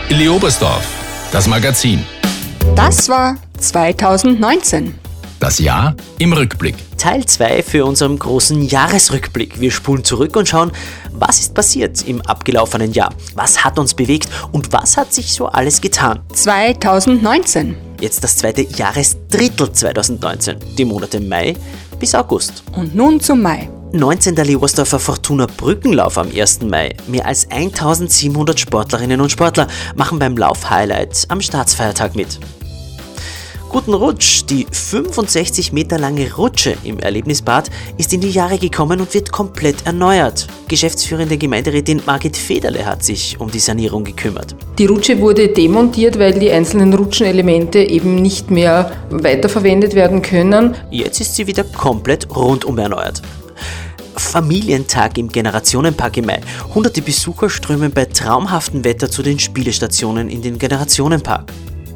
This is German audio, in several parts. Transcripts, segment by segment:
Illi Oberstdorf, das Magazin. Das war 2019. Das Jahr im Rückblick. Teil 2 für unseren großen Jahresrückblick. Wir spulen zurück und schauen, was ist passiert im abgelaufenen Jahr? Was hat uns bewegt und was hat sich so alles getan? 2019. Jetzt das zweite Jahresdrittel 2019, die Monate Mai bis August. Und nun zum Mai. 19. Leobersdorfer Fortuna Brückenlauf am 1. Mai. Mehr als 1700 Sportlerinnen und Sportler machen beim Lauf-Highlight am Staatsfeiertag mit. Guten Rutsch! Die 65 Meter lange Rutsche im Erlebnisbad ist in die Jahre gekommen und wird komplett erneuert. Geschäftsführende Gemeinderätin Margit Federle hat sich um die Sanierung gekümmert. Die Rutsche wurde demontiert, weil die einzelnen Rutschenelemente eben nicht mehr weiterverwendet werden können. Jetzt ist sie wieder komplett rundum erneuert. Familientag im Generationenpark im Mai. Hunderte Besucher strömen bei traumhaftem Wetter zu den Spielestationen in den Generationenpark.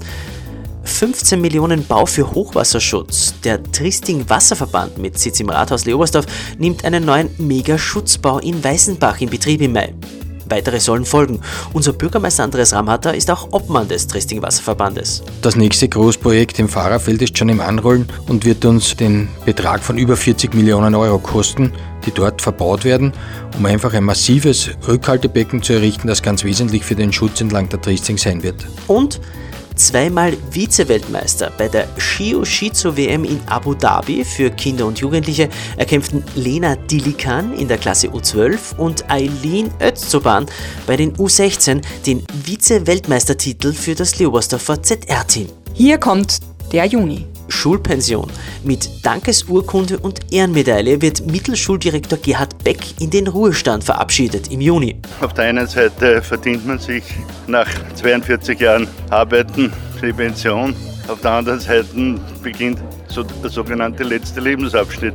15 Millionen Bau für Hochwasserschutz. Der Triesting Wasserverband mit Sitz im Rathaus Leobersdorf nimmt einen neuen Megaschutzbau in Weißenbach in Betrieb im Mai. Weitere sollen folgen. Unser Bürgermeister Andreas Ramhatter ist auch Obmann des Triesting Wasserverbandes. Das nächste Großprojekt im Fahrerfeld ist schon im Anrollen und wird uns den Betrag von über 40 Millionen Euro kosten, die dort verbaut werden, um einfach ein massives Rückhaltebecken zu errichten, das ganz wesentlich für den Schutz entlang der Triesting sein wird. Und zweimal Vize-Weltmeister bei der Shio-Shizu-WM in Abu Dhabi für Kinder und Jugendliche erkämpften Lena Dilikan in der Klasse U12 und Eileen Özzoban bei den U16 den Vize-Weltmeistertitel für das Leobersdorfer ZR-Team. Hier kommt der Juni. Schulpension. Mit Dankesurkunde und Ehrenmedaille wird Mittelschuldirektor Gerhard Beck in den Ruhestand verabschiedet im Juni. Auf der einen Seite verdient man sich nach 42 Jahren Arbeiten die Pension. Auf der anderen Seite beginnt so der sogenannte letzte Lebensabschnitt.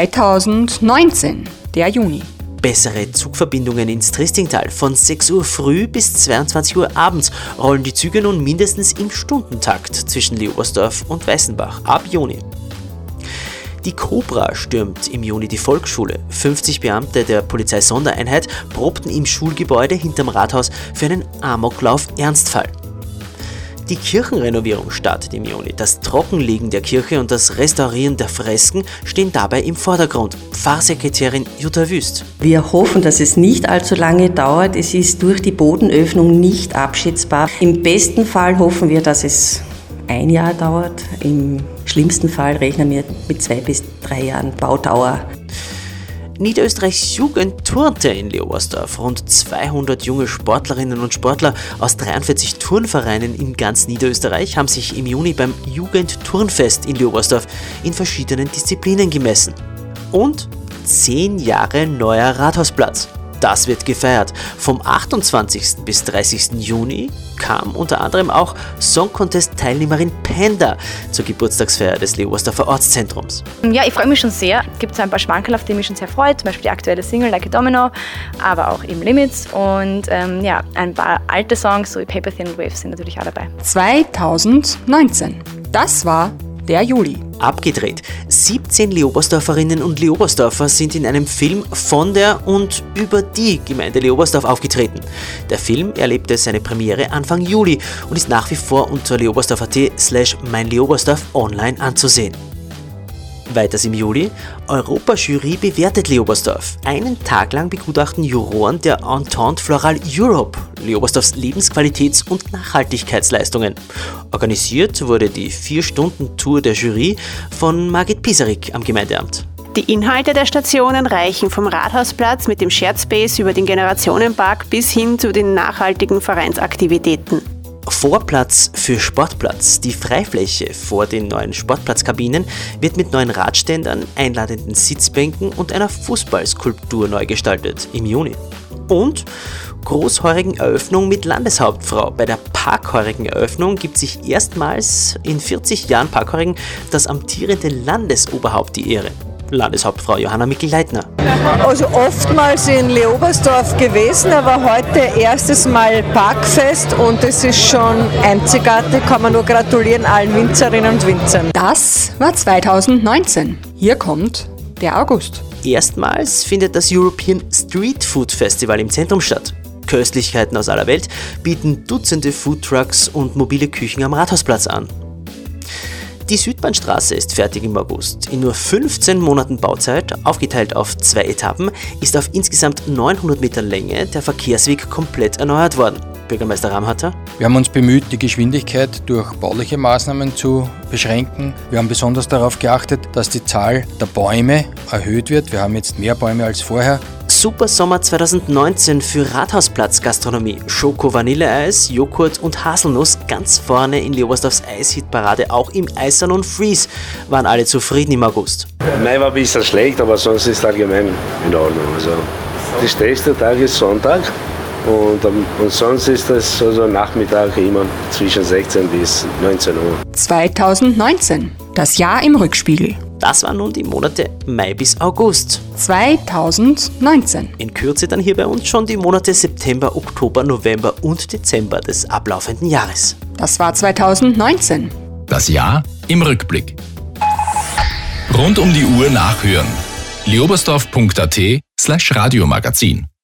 2019, der Juni. Bessere Zugverbindungen ins Triestingtal. Von 6 Uhr früh bis 22 Uhr abends rollen die Züge nun mindestens im Stundentakt zwischen Leobersdorf und Weißenbach ab Juni. Die Cobra stürmt im Juni die Volksschule. 50 Beamte der Polizeisondereinheit probten im Schulgebäude hinterm Rathaus für einen Amoklauf Ernstfall. Die Kirchenrenovierung startet im Juni. Das Trockenlegen der Kirche und das Restaurieren der Fresken stehen dabei im Vordergrund. Pfarrsekretärin Jutta Wüst. Wir hoffen, dass es nicht allzu lange dauert. Es ist durch die Bodenöffnung nicht abschätzbar. Im besten Fall hoffen wir, dass es 1 Jahr dauert. Im schlimmsten Fall rechnen wir mit 2 bis 3 Jahren Baudauer. Niederösterreichs Jugend turnte in Leobersdorf. Rund 200 junge Sportlerinnen und Sportler aus 43 Turnvereinen in ganz Niederösterreich haben sich im Juni beim Jugendturnfest in Leobersdorf in verschiedenen Disziplinen gemessen. Und 10 Jahre neuer Rathausplatz. Das wird gefeiert. Vom 28. bis 30. Juni kam unter anderem auch Song Contest-Teilnehmerin Panda zur Geburtstagsfeier des Leobersdorfer Ortszentrums. Ja, ich freue mich schon sehr. Es gibt so ein paar Schmankerl, auf die mich schon sehr freut. Zum Beispiel die aktuelle Single Like a Domino, aber auch eben Limits. Und ein paar alte Songs, so wie Paper Thin Waves, sind natürlich auch dabei. 2019. Das war der Juli. Abgedreht. 17 Leobersdorferinnen und Leobersdorfer sind in einem Film von der und über die Gemeinde Leobersdorf aufgetreten. Der Film erlebte seine Premiere Anfang Juli und ist nach wie vor unter leobersdorf.at/meinleobersdorf online anzusehen. Weiters im Juli. Europajury bewertet Leobersdorf. Einen Tag lang begutachten Juroren der Entente Floral Europe Leobersdorfs Lebensqualitäts- und Nachhaltigkeitsleistungen. Organisiert wurde die 4-Stunden-Tour der Jury von Margit Pisarik am Gemeindeamt. Die Inhalte der Stationen reichen vom Rathausplatz mit dem Shared Space über den Generationenpark bis hin zu den nachhaltigen Vereinsaktivitäten. Vorplatz für Sportplatz. Die Freifläche vor den neuen Sportplatzkabinen wird mit neuen Radständern, einladenden Sitzbänken und einer Fußballskulptur neu gestaltet im Juni. Und großheurigen Eröffnung mit Landeshauptfrau. Bei der parkheurigen Eröffnung gibt sich erstmals in 40 Jahren Parkheurigen das amtierende Landesoberhaupt die Ehre. Landeshauptfrau Johanna Mikl-Leitner. Also oftmals in Leobersdorf gewesen, aber heute erstes Mal Parkfest und es ist schon einzigartig, kann man nur gratulieren allen Winzerinnen und Winzern. Das war 2019. Hier kommt der August. Erstmals findet das European Street Food Festival im Zentrum statt. Köstlichkeiten aus aller Welt bieten Dutzende Foodtrucks und mobile Küchen am Rathausplatz an. Die Südbahnstraße ist fertig im August. In nur 15 Monaten Bauzeit, aufgeteilt auf 2 Etappen, ist auf insgesamt 900 Metern Länge der Verkehrsweg komplett erneuert worden. Bürgermeister Ramhatter? Wir haben uns bemüht, die Geschwindigkeit durch bauliche Maßnahmen zu beschränken. Wir haben besonders darauf geachtet, dass die Zahl der Bäume erhöht wird. Wir haben jetzt mehr Bäume als vorher. Super Sommer 2019 für Rathausplatz-Gastronomie. Schoko-Vanilleeis, Joghurt und Haselnuss ganz vorne in Leobersdorfs Eishitparade. Auch im Eissalon Freeze waren alle zufrieden im August. Mai war ein bisschen schlecht, aber sonst ist es allgemein in Ordnung. Also, der stärkste Tag ist Sonntag und sonst ist es also Nachmittag immer zwischen 16 bis 19 Uhr. 2019. Das Jahr im Rückspiegel. Das waren nun die Monate Mai bis August. 2019. In Kürze dann hier bei uns schon die Monate September, Oktober, November und Dezember des ablaufenden Jahres. Das war 2019. Das Jahr im Rückblick. Rund um die Uhr nachhören. leobersdorf.at/Radiomagazin